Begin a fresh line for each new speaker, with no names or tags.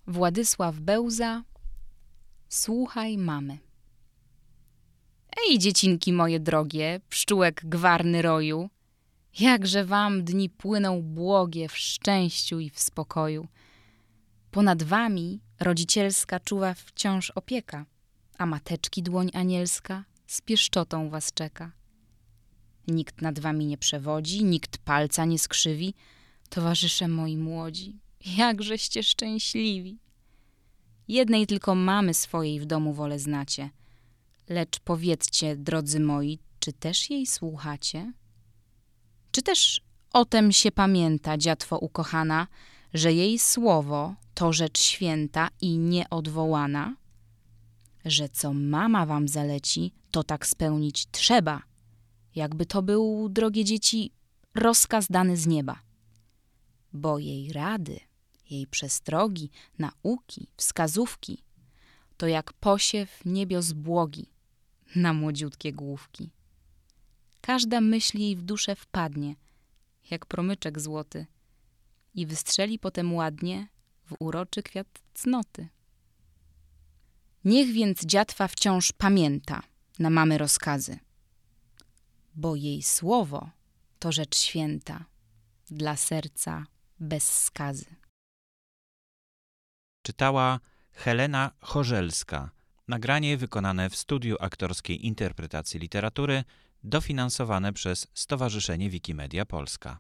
Władysław Bełza. Słuchaj mamy. Ej, dziecinki moje drogie, pszczółek gwarny roju, jakże wam dni płyną błogie w szczęściu i w spokoju. Ponad wami rodzicielska czuwa wciąż opieka, a mateczki dłoń anielska z pieszczotą was czeka. Nikt nad wami nie przewodzi, nikt palca nie skrzywi. Towarzysze moi młodzi, jakżeście szczęśliwi. Jednej tylko mamy swojej w domu wolę znacie. Lecz powiedzcie, drodzy moi, czy też jej słuchacie? Czy też o tem się pamięta, dziatwo ukochana, że jej słowo to rzecz święta i nieodwołana? Że co mama wam zaleci, to tak spełnić trzeba, jakby to był, drogie dzieci, rozkaz dany z nieba. Bo jej rady, jej przestrogi, nauki, wskazówki, to jak posiew niebios błogi na młodziutkie główki. Każda myśl jej w duszę wpadnie, jak promyczek złoty, i wystrzeli potem ładnie w uroczy kwiat cnoty. Niech więc dziatwa wciąż pamięta na mamy rozkazy, bo jej słowo to rzecz święta dla serca bez skazy.
Czytała Helena Chorzelska. Nagranie wykonane w Studiu Aktorskiej Interpretacji Literatury, dofinansowane przez Stowarzyszenie Wikimedia Polska.